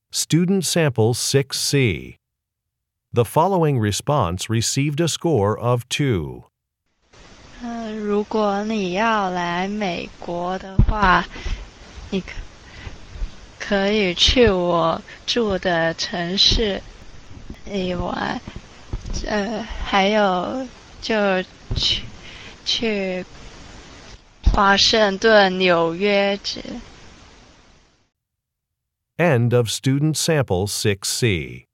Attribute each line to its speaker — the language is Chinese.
Speaker 1: Student Sample 6C. The following response received a score of 2.
Speaker 2: 如果你要来美国的话，你可以去我住的城市一玩，还有就去华盛顿、纽约之。
Speaker 1: End of Student Sample 6C.